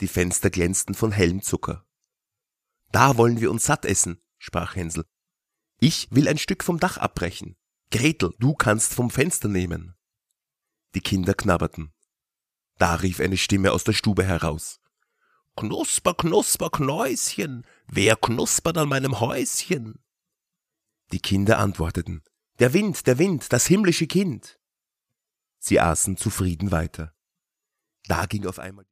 Die Fenster glänzten von hellem Zucker. »Da wollen wir uns satt essen«, sprach Hänsel. »Ich will ein Stück vom Dach abbrechen. Gretel, du kannst vom Fenster nehmen.« Die Kinder knabberten. Da rief eine Stimme aus der Stube heraus. »Knusper, knusper, Knäuschen, wer knuspert an meinem Häuschen?« Die Kinder antworteten. Der Wind, das himmlische Kind.« Sie aßen zufrieden weiter. Da ging auf einmal